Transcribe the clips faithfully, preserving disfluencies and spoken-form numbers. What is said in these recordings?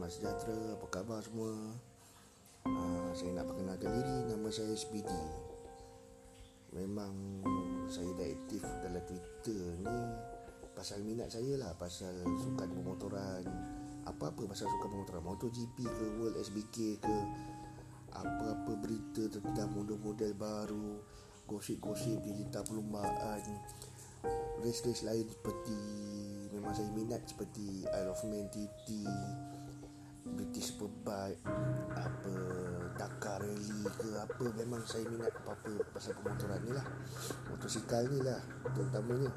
salam sejahtera, apa khabar semua? Uh, saya nak perkenalkan diri, nama saya S B D. Memang saya dah aktif dalam Twitter ni pasal minat saya lah, pasal sukan pemotoran, apa-apa pasal sukan pemotoran, MotoGP ke, World S B K ke, apa-apa berita tentang model-model baru, gosip-gosip digital perlumbaan, race-race lain seperti memang saya minat seperti Isle of Man T T, British Superbike, apa Dakar Rally ke apa, memang saya minat apa-apa pasal pemotoran ni lah, motosikal ni lah terutamanya.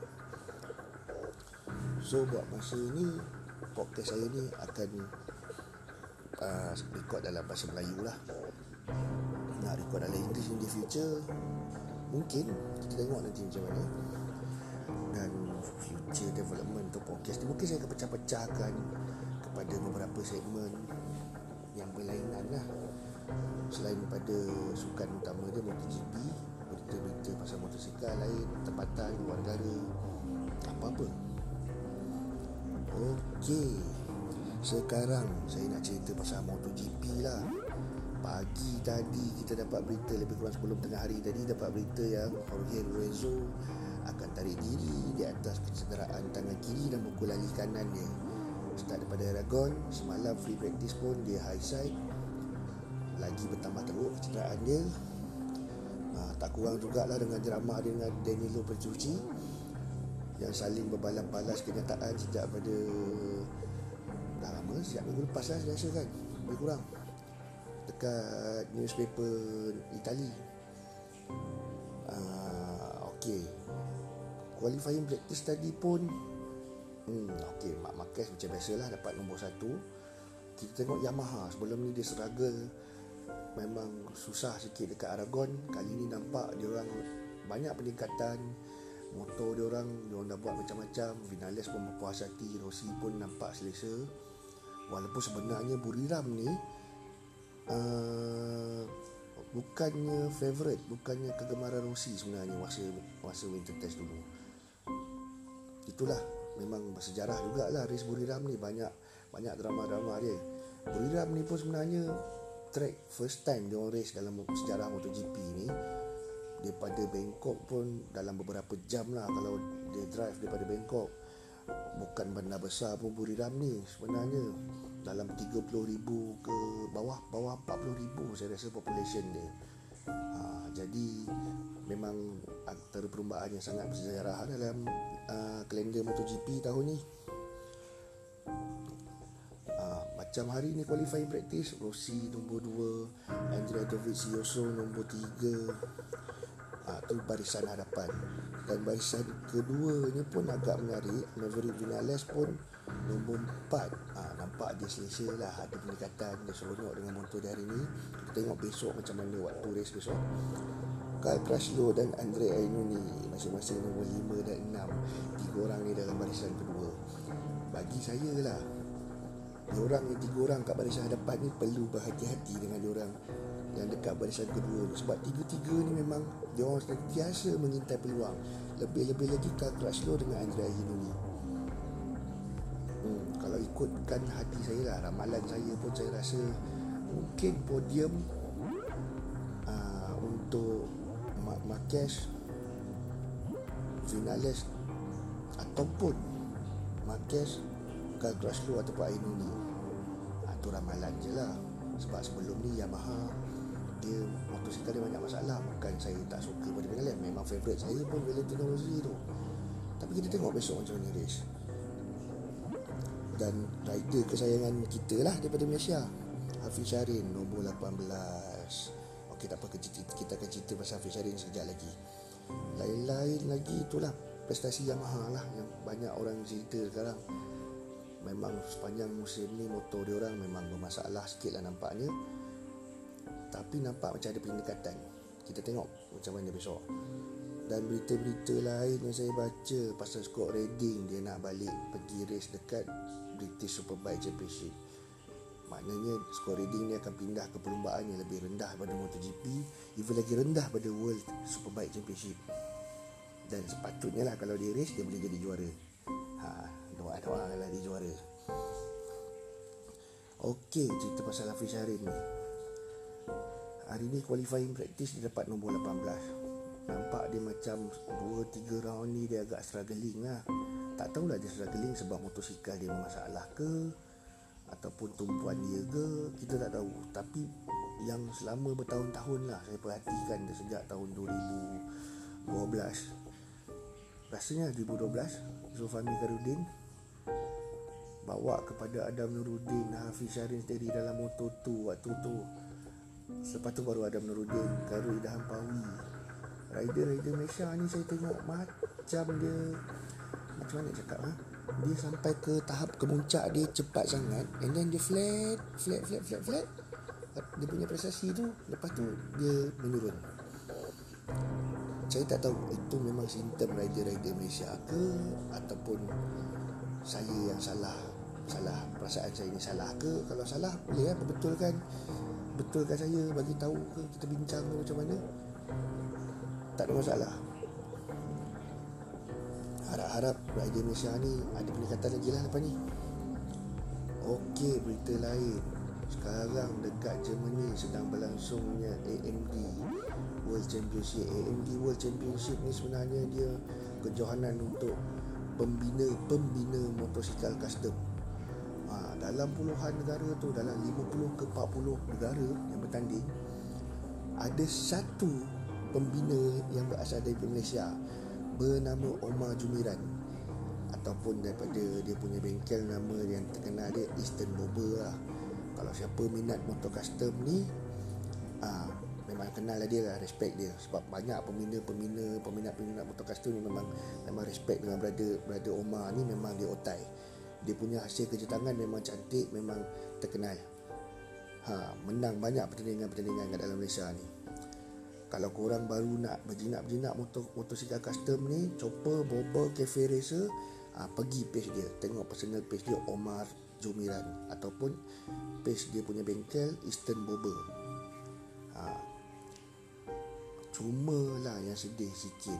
So buat masa ni podcast saya ni akan uh, record dalam bahasa Melayu lah. Nak record dalam English in the future mungkin, kita tengok nanti macam mana. Dan future development untuk podcast ni mungkin saya akan pecah-pecahkan kepada beberapa segmen yang berlainan lah. Selain pada sukan utama dia MotoGP, berita-berita pasal motosikal lain, tempatan, luar negara, apa-apa. Okey, sekarang saya nak cerita pasal MotoGP lah. Pagi tadi kita dapat berita, lebih kurang sebelum tengah hari tadi dapat berita yang Jorge Lorenzo akan tarik diri di atas kecederaan tangan kiri dan pukul lali kanan dia. Start daripada Aragon, semalam free practice pun dia high side, lagi bertambah teruk kecederaan dia. ha, Tak kurang jugalah dengan drama dia dengan Danilo Petrucci yang saling berbalas balas kenyataan sejak pada dah lama, sejak minggu lepas lah saya rasa kan, lebih kurang, dekat newspaper Itali. uh, Okey, qualifying practice tadi pun hmm, Okey, Marc Marquez macam biasalah dapat nombor satu. Kita tengok Yamaha sebelum ni dia struggle, memang susah sikit dekat Aragon. Kali ni nampak dia orang banyak peningkatan, motor dia orang dia orang dah buat macam-macam. Vinales pun berpuas hati, Rossi pun nampak selesa. Walaupun sebenarnya Buriram ni uh, bukannya favourite, bukannya kegemaran Rossi sebenarnya masa masa winter test dulu. Itulah, memang bersejarah jugalah race Buriram ni, banyak banyak drama-drama dia. Buriram ni pun sebenarnya track first time dia orang race dalam sejarah MotoGP ni. Daripada Bangkok pun dalam beberapa jam lah kalau dia drive daripada Bangkok. Bukan bandar besar pun Buriram ni sebenarnya, dalam tiga puluh ribu ke bawah, bawah empat puluh ribu saya rasa population dia. ha, Jadi memang antara perlumbaan yang sangat bersejarah dalam uh, kalender MotoGP tahun ni. uh, Macam hari ni qualifying practice, Rossi nombor dua, Andrea Dovizioso nombor tiga. Ha, tu barisan hadapan. Dan barisan keduanya pun agak menarik, Maverick Vinales pun nombor empat. ha, Nampak dia selesa lah, ada peningkatan, dia seronok dengan motor dia hari ni. Kita tengok besok macam mana waktu race besok. Kyle Crutchlow dan Andre Iannone masing-masing nombor lima dan enam. Tiga orang ni dalam barisan kedua. Bagi saya lah, diorang ni tiga orang kat barisan hadapan ni perlu berhati-hati dengan diorang yang dekat barisan kedua ni, sebab tiga-tiga ni memang diorang sentiasa mengintai peluang. Lebih-lebih lagi Kyle Crutchlow dengan Andre Iannone. hmm, Kalau ikutkan hati saya lah, ramalan saya pun saya rasa mungkin podium uh, untuk Marc Marquez, Vinales ataupun Marquez, Kyle Crutchlow ataupun Iannone. ha, Itu ramalan je lah. Sebab sebelum ni Yamaha dia motosikal dia banyak masalah. Bukan saya tak suka pada Vinales, memang favourite saya pun Valentino Rossi tu. Tapi kita tengok besok macam mana race. Dan rider kesayangan kita lah daripada Malaysia, Hafiz Syahrin nombor lapan belas. Okey, tak apa, kita, kita akan cerita pasal Hafiz Syahrin sekejap lagi. Lain-lain lagi itulah prestasi Yamaha lah yang banyak orang cerita sekarang. Memang sepanjang musim ni motor dia orang memang bermasalah sikit lah nampaknya, tapi nampak macam ada peningkatan. Kita tengok macam mana besok. Dan berita-berita lain yang saya baca pasal Scott Redding, dia nak balik pergi race dekat British Superbike Championship. Maknanya Scott Redding ni akan pindah ke perlumbaan yang lebih rendah pada MotoGP, even lagi rendah pada World Superbike Championship. Dan sepatutnya lah kalau dia race, dia boleh jadi juara. Ha, doa-doa lah dia juara. Okey, cerita pasal Hafiz Syahrin ni. Hari ni qualifying practice dia dapat nombor lapan belas. Nampak dia macam dua tiga round ni dia agak struggling lah. Tak tahulah dia struggling sebab motosikal dia bermasalah ke, ataupun tumpuan dia ke, kita tak tahu. Tapi yang selama bertahun-tahun lah saya perhatikan dia sejak tahun dua ribu dua belas, rasanya dua ribu dua belas, Zulfahmi Khairuddin bawa kepada Adam Nuruddin Hafiz Syahrin steady dalam motor tu waktu tu. Lepas tu baru Adam Nuruddin, Khairul Idham Pawi. Rider-rider Malaysia ni saya tengok macam dia, macam mana cakap ha? Dia sampai ke tahap kemuncak dia cepat sangat, and then dia flat, flat, flat, flat, flat. Dia punya prestasi tu, lepas tu dia menurun. Saya tak tahu itu memang simptom rider-rider Malaysia ke, ataupun saya yang salah, salah perasaan saya ni salah ke. Kalau salah boleh lah perbetulkan, betulkan saya, bagi tahu ke, kita bincang ke macam mana, tak ada masalah. Harap-harap rider Malaysia ni ada peningkatan lagi lah lepas ni. Okey, berita lain. Sekarang dekat Germany sedang berlangsungnya A M D World Championship. A M D World Championship ni sebenarnya dia kejohanan untuk pembina-pembina motosikal custom. Ha, dalam puluhan negara tu, dalam lima puluh ke empat puluh negara yang bertanding, ada satu pembina yang berasal dari Malaysia bernama Omar Jumiran, ataupun daripada dia punya bengkel nama yang terkenal dia Eastern Bobber lah. Kalau siapa minat motor custom ni, ah, memang kenal lah dia lah, respect dia. Sebab banyak pembina-pembina, peminat-peminat motor custom ni memang memang respect dengan brother brother Omar ni. Memang dia otai. Dia punya hasil kerja tangan memang cantik, memang terkenal. Ha, menang banyak pertandingan-pertandingan kat dalam Malaysia ni. Kalau korang baru nak berjinak-berjinak motor motosikal custom ni, chopper, bobber, cafe racer, ha, pergi page dia, tengok personal page dia Omar Jumiran, ataupun page dia punya bengkel Eastern Bobber. Ha, cuma lah yang sedih sikit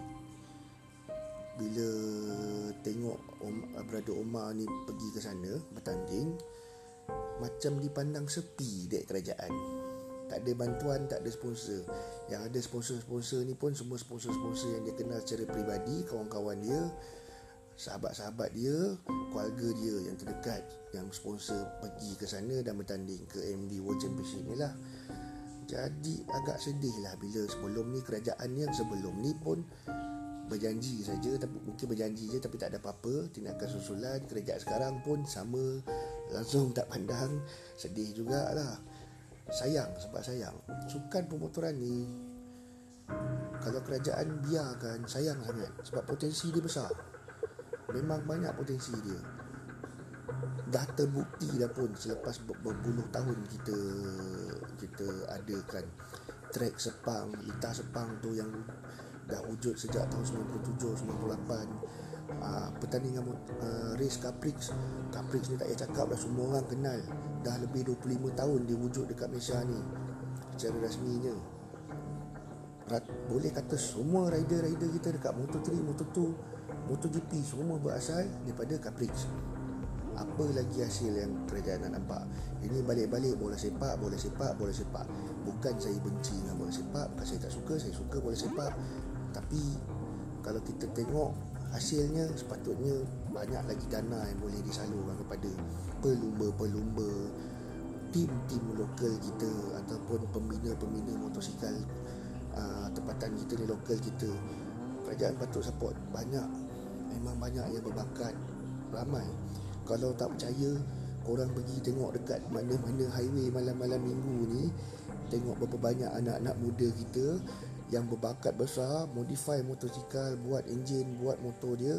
bila tengok Om, brother Omar ni pergi ke sana bertanding, macam dipandang sepi dek kerajaan. Tak ada bantuan, tak ada sponsor. Yang ada sponsor-sponsor ni pun semua sponsor-sponsor yang dia kenal secara peribadi, kawan-kawan dia, sahabat-sahabat dia, keluarga dia yang terdekat, yang sponsor pergi ke sana dan bertanding ke A M D World Championship ni lah. Jadi agak sedih lah bila sebelum ni kerajaan yang sebelum ni pun berjanji saja, tapi mungkin berjanji je tapi tak ada apa-apa tindakan susulan. Kerajaan sekarang pun sama, langsung tak pandang. Sedih jugalah. Sayang, sebab sayang sukan pemotoran ni, kalau kerajaan biarkan, sayang sangat. Sebab potensi dia besar, memang banyak potensi dia. Dah terbukti dah pun selepas berpuluh tahun kita kita adakan trek Sepang, Litar Sepang tu yang dah wujud sejak tahun sembilan puluh tujuh sembilan puluh lapan. Uh, pertandingan uh, race Caprix Caprix ni tak payah cakap dah, semua orang kenal. Dah lebih dua puluh lima tahun dia wujud dekat Malaysia ni secara rasminya. Rat, boleh kata semua rider-rider kita dekat Moto tiga, Moto dua, MotoGP semua berasal daripada Caprix. Apa lagi hasil yang kerajaan nak nampak? Ini balik-balik bola sepak, bola sepak, bola sepak. Bukan saya benci dengan bola sepak, bukan saya tak suka, saya suka bola sepak. Tapi kalau kita tengok hasilnya, sepatutnya banyak lagi dana yang boleh disalurkan kepada pelumba-pelumba, tim-tim lokal kita, ataupun pembina-pembina motosikal uh, tempatan kita ni, lokal kita. Kerajaan patut support. Banyak, memang banyak yang berbakat, ramai. Kalau tak percaya, korang pergi tengok dekat mana-mana highway malam-malam minggu ni, tengok berapa banyak anak-anak muda kita yang berbakat besar, modify motosikal, buat enjin, buat motor dia.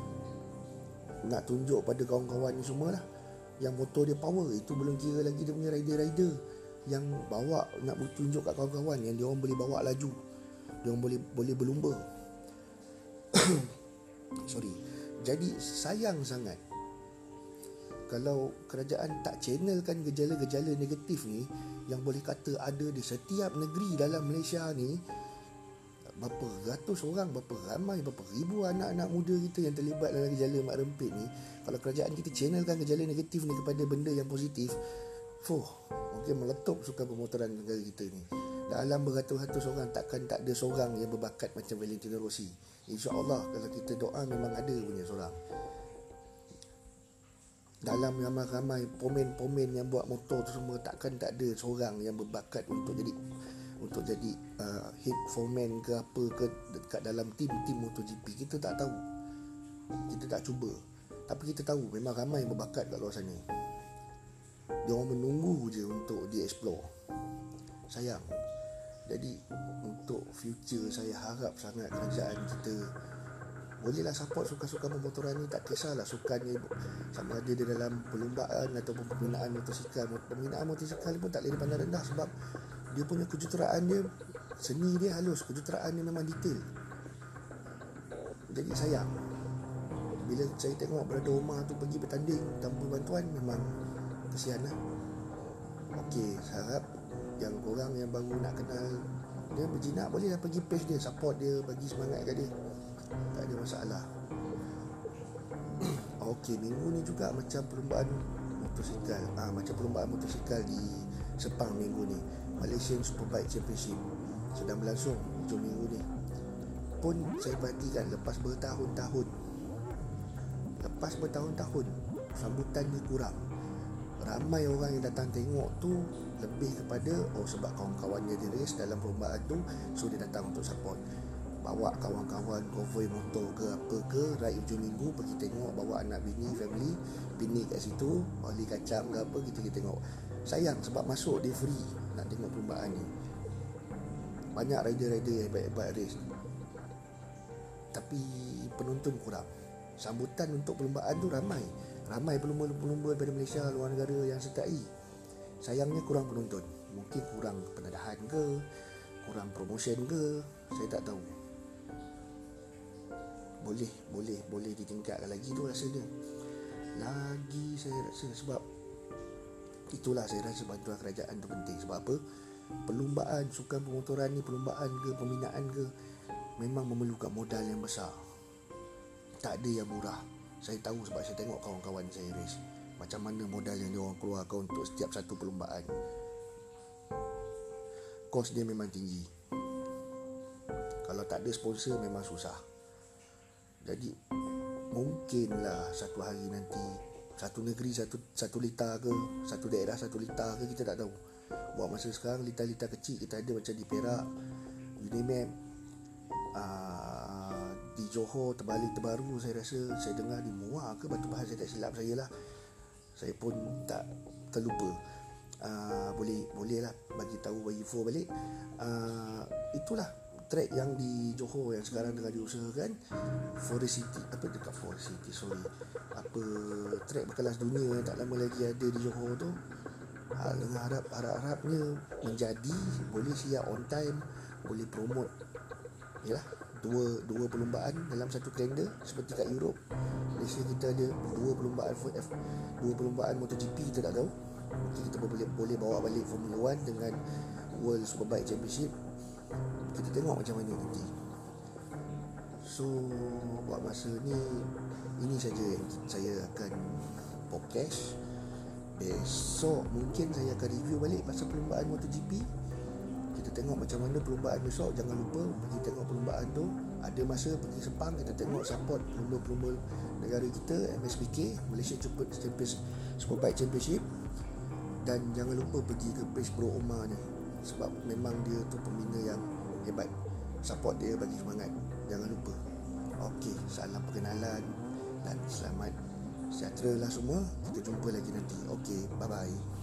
Nak tunjuk pada kawan-kawan ni semua lah, yang motor dia power. Itu belum kira lagi dia punya rider-rider yang bawa, nak tunjuk kat kawan-kawan yang dia orang boleh bawa laju, dia orang boleh boleh berlumba. Sorry. Jadi sayang sangat kalau kerajaan tak channelkan gejala-gejala negatif ni yang boleh kata ada di setiap negeri dalam Malaysia ni. Berapa ratus orang, berapa ramai, berapa ribu anak-anak muda kita yang terlibat dalam gejala mak rempit ni. Kalau kerajaan kita channelkan gejala negatif ni kepada benda yang positif, Fuh, mungkin meletup sukan pemotoran negara kita ni. Dalam beratus-ratus orang, takkan tak ada seorang yang berbakat macam Valentino Rossi. InsyaAllah kalau kita doa memang ada punya seorang. Dalam ramai-ramai pomen-pomen yang buat motor tu semua, takkan tak ada seorang yang berbakat untuk jadi untuk jadi uh, head foreman ke apa ke dekat dalam tim-tim MotoGP. Kita tak tahu, kita tak cuba, tapi kita tahu memang ramai yang berbakat kat luar sana. Dia orang menunggu je untuk di-explore. Sayang. Jadi untuk future, saya harap sangat kerajaan kita bolehlah support sukan-sukan pemotoran ni. Tak kisahlah sukannya sama ada dia dalam perlumbaan ataupun pembinaan motosikal. Pembinaan motosikal pun tak boleh dipandang rendah, sebab dia punya kejuteraan dia, seni dia halus, kejuteraan dia memang detail. Jadi sayang bila saya tengok Brother Omar tu pergi bertanding tanpa bantuan, memang kesian lah. Okey, saya harap yang korang yang baru nak kenal dia berjinak, bolehlah pergi page dia, support dia, bagi semangat kat dia, tak ada masalah. Okey, minggu ni juga macam perlumbaan motosikal, ah macam perlumbaan motosikal di Sepang minggu ni, Malaysian Superbike Championship sedang berlangsung hujung minggu ni. Pun saya perhatikan lepas bertahun-tahun Lepas bertahun-tahun sambutannya kurang. Ramai orang yang datang tengok tu lebih kepada oh sebab kawan-kawannya dia race dalam perlombaan tu, so dia datang untuk support. Bawa kawan-kawan konvoi motor ke apa ke, ride hujung minggu pergi tengok, bawa anak bini, family, bini kat situ, oli kacang ke apa, kita kita tengok. Sayang sebab masuk dia free nak tengok perlombaan ni. Banyak rider-rider yang hebat-hebat race, tapi penonton kurang. Sambutan untuk perlombaan tu ramai. Ramai pelumba-pelumba daripada Malaysia, luar negara yang sertai. Sayangnya kurang penonton. Mungkin kurang pendedahan ke, kurang promotion ke, saya tak tahu. Boleh, boleh, boleh ditingkatkan lagi tu rasanya. Lagi saya rasa, sebab itulah saya rasa bantuan kerajaan tu penting. Sebab apa? Perlumbaan sukan pemotoran ni, perlumbaan ke, pembinaan ke, memang memerlukan modal yang besar. Tak ada yang murah. Saya tahu sebab saya tengok kawan-kawan saya race, macam mana modal yang diorang keluarkan untuk setiap satu perlumbaan. Kos dia memang tinggi. Kalau tak ada sponsor memang susah. Jadi mungkinlah satu hari nanti satu negeri satu satu liter ke, satu daerah satu liter ke, kita tak tahu. Buat masa sekarang liter-liter kecil kita ada macam di Perak, Unimap, uh, di Johor, terbalik terbaru, saya rasa saya dengar di Muar ke Batu Pahat, saya tak silap saya lah, saya pun tak terlupa. Uh, boleh boleh lah bagi tahu, bagi info balik. Uh, itulah track yang di Johor yang sekarang tengah diusahakan, Forest City, apa dekat Forest City, sorry, apa track berkelas dunia yang tak lama lagi ada di Johor tu. Hal yang harap harap-harapnya menjadi, boleh siap on time, boleh promote yalah dua dua perlumbaan dalam satu kalender seperti kat Europe. Malaysia kita ada dua perlumbaan F, dua perlumbaan MotoGP, kita tak tahu. Mungkin kita boleh boleh bawa balik Formula One dengan World Superbike Championship. Kita tengok macam mana nanti. So buat masa ni, ini saja yang saya akan podcast. Besok mungkin saya akan review balik pasal perlumbaan MotoGP. Kita tengok macam mana perlumbaan besok. Jangan lupa pergi tengok perlumbaan tu. Ada masa pergi Sepang, kita tengok support pelumba-pelumba negara kita, M S P K, Malaysia Superbike Championship. Dan jangan lupa pergi ke page Bro Omar ni, sebab memang dia tu pembina yang hebat. Support dia, bagi semangat. Jangan lupa. Okey, salam perkenalan dan selamat sejahtera lah semua. Kita jumpa lagi nanti. Okey, bye-bye.